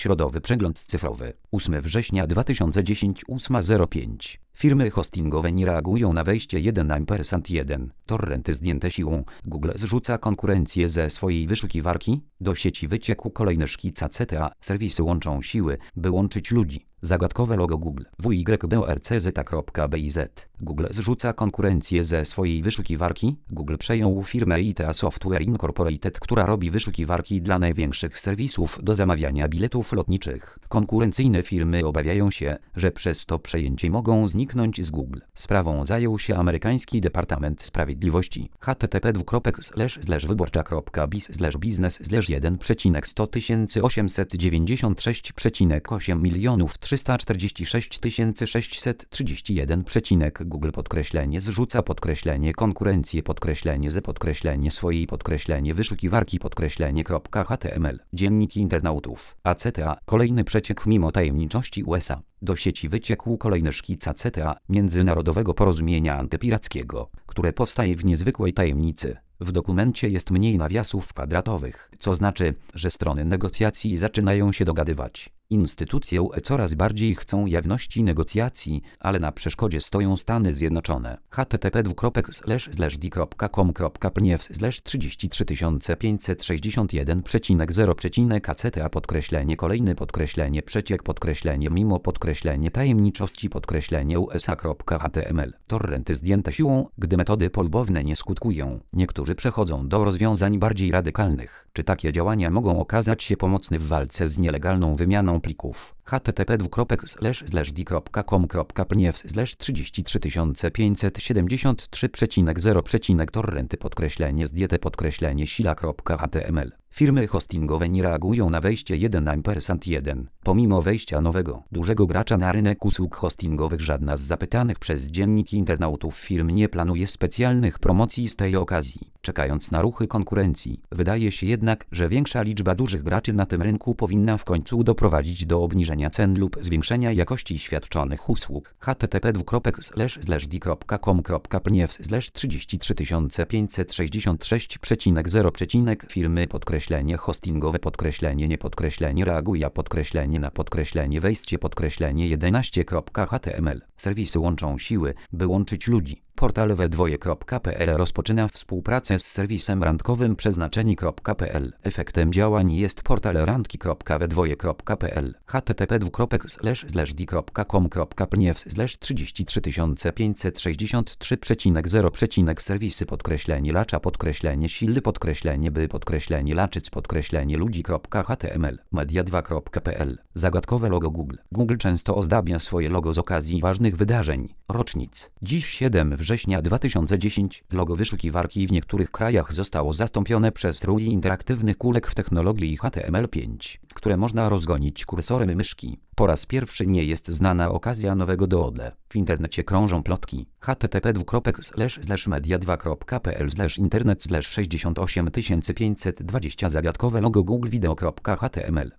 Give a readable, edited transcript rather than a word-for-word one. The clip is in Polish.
Środowy przegląd cyfrowy. 8 września 2010 8:05. Firmy hostingowe nie reagują na wejście 1%. Torrenty zdjęte siłą. Google zrzuca konkurencję ze swojej wyszukiwarki. Do sieci wyciekł kolejny szkic ACTA. Serwisy łączą siły, by łączyć ludzi. Zagadkowe logo Google. WYBORCZ.biz. Google zrzuca konkurencję ze swojej wyszukiwarki. Google przejął firmę ITA Software Incorporated, która robi wyszukiwarki dla największych serwisów do zamawiania biletów lotniczych. Konkurencyjne firmy obawiają się, że przez to przejęcie mogą zniknąć z Google. Sprawą zajął się amerykański Departament Sprawiedliwości. http://wyborcza.biz/1 Google zrzuca konkurencję swojej wyszukiwarki .html. Dzienniki internautów. ACTA. Kolejny przeciek mimo tajemniczości USA. Do sieci wyciekł kolejny szkic ACTA, międzynarodowego porozumienia antypirackiego, które powstaje w niezwykłej tajemnicy. W dokumencie jest mniej nawiasów kwadratowych, co znaczy, że strony negocjacji zaczynają się dogadywać. Instytucje UE coraz bardziej chcą jawności negocjacji, ale na przeszkodzie stoją Stany Zjednoczone. http://d/d/33561.0. Kolejny przeciek mimo tajemniczości USA.html. Torrenty zdjęte siłą, gdy metody polubowne nie skutkują. Niektórzy przechodzą do rozwiązań bardziej radykalnych. Czy takie działania mogą okazać się pomocne w walce z nielegalną wymianą plików? http://d/d/33573.0. Torrenty zdjęte sila.html. Firmy hostingowe nie reagują na wejście 1%. Pomimo wejścia nowego, dużego gracza na rynek usług hostingowych, żadna z zapytanych przez dzienniki internautów firm nie planuje specjalnych promocji z tej okazji, czekając na ruchy konkurencji. Wydaje się jednak, że większa liczba dużych graczy na tym rynku powinna w końcu doprowadzić do obniżenia cen lub zwiększenia jakości świadczonych usług. http://33566.0. Firmy hostingowe nie reaguje na wejście 11.html. Serwisy łączą siły, by łączyć ludzi. Portal we2.pl rozpoczyna współpracę z serwisem randkowym przeznaczeni.pl. Efektem działań jest portal randki.we2.pl. http://d/d/33563.0. Serwisy /lacza /siły /by /laczyc /ludzi.html. media2.pl. Zagadkowe logo Google. Google często ozdabia swoje logo z okazji ważnych wydarzeń, rocznic. Dziś 7 września 2010 logo wyszukiwarki w niektórych krajach zostało zastąpione przez rój interaktywnych kulek w technologii HTML5, które można rozgonić kursorem myszki. Po raz pierwszy nie jest znana okazja nowego doodę. W internecie krążą plotki. http://media2.pl/internet/68520. Zagadkowe logo Google Video.html.